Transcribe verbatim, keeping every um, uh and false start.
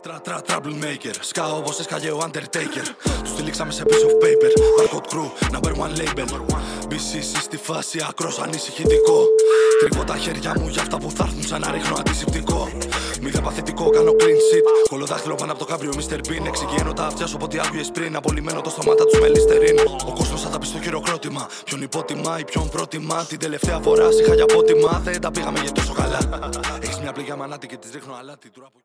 Τρα τρα trouble maker. Σκάω όπως έσκαγε ο Undertaker. Τους τυλίξαμε σε piece of paper. Barcode crew, number one label. μπι σι σι στη φάση, ακρός ανησυχητικό. Τρίβω τα χέρια μου για αυτά που θα έρθουν σαν να ρίχνω αντισηπτικό. Μη δε παθητικό, κάνω clean shit. Κολοδάχτυλο πάνω από το κάμπριο μίστερ Bean. Εξηγαίνω τα αυτιά σου από ό,τι άκουγες πριν. Απολυμμένω το στομάτα τους με λιστερίν. Ο κόσμος θα τα πει στο χειροκρότημα. Ποιον υπότιμα ή ποιον πρότιμα. Την τελευταία φορά είχα για απότιμα. Δεν τα πήγαμε για τόσο καλά. Έχεις μια πληγιά μανάτη και της ρίχνω αλάτι.